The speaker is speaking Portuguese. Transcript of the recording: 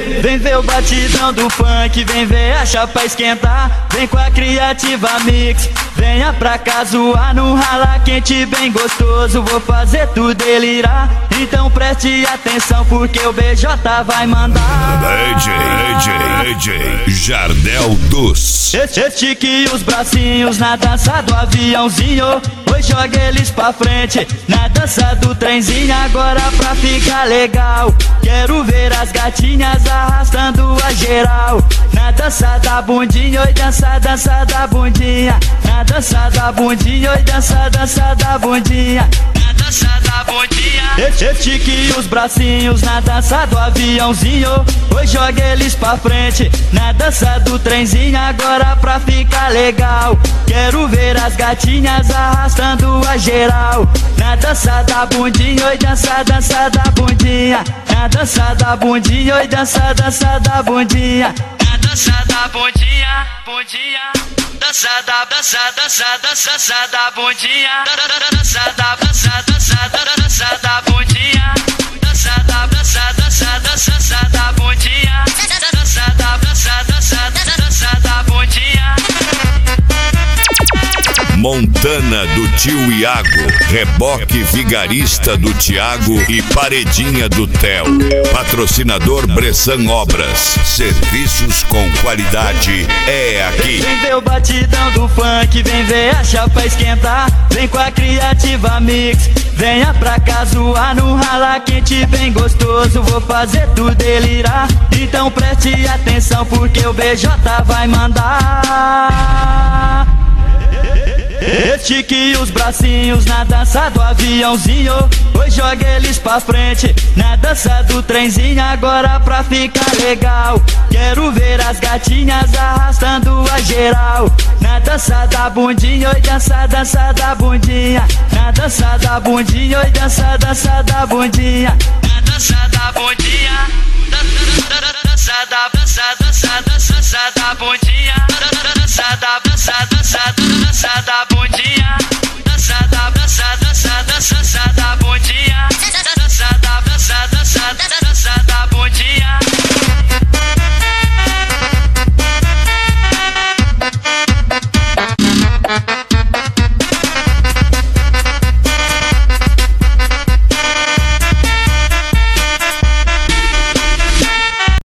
Vem ver o batidão do funk, vem ver a chapa esquentar. Vem com a Criativa Mix, venha pra cá zoar no rala quente bem gostoso. Vou fazer tu delirar, então preste atenção porque o BJ vai mandar. DJ Jardel Dos. Estique os bracinhos na dança do aviãozinho. Pois joga eles pra frente na dança do trenzinho. Agora pra ficar legal, quero ver as gatinhas arrastando a geral. Na dança da bundinha, oi dança, dança da bundinha. Na dança da bundinha, oi dança, dança da bundinha. Na dança da bundinha. Estique os bracinhos na dança do aviãozinho. Pois joga eles pra frente na dança do trenzinho. Agora pra ficar legal, quero ver as gatinhas arrastando a geral. Na dança da bundinha, oi dança, dança da bundinha. Na dança da bundinha, oi dança, dança da bundinha. Na dança da bundinha, bundinha. Dança da, dança, dança, dança da bundinha. Dança da, dança, dança, dança da bundinha. Dança da, dança, dança, dança da bundinha. Dança da, dança, dança, dança da bundinha. Montana do tio Iago, reboque vigarista do Tiago e paredinha do Theo. Patrocinador Bressan Obras, serviços com qualidade é aqui. Vem ver o batidão do funk, vem ver a chapa esquentar. Vem com a Criativa Mix, venha pra cá zoar no rala quente bem gostoso. Vou fazer tu delirar, então preste atenção porque o BJ vai mandar. Estique os bracinhos na dança do aviãozinho. Pois joga eles pra frente na dança do trenzinho. Agora pra ficar legal, quero ver as gatinhas arrastando a geral. Na dança da bundinha, oi dança, dança da bundinha. Na dança da bundinha, oi dança, dança da bundinha. Na dança da bundinha. Dança da, dança, dança, dança da bundinha. Dança da, dança, dança, dança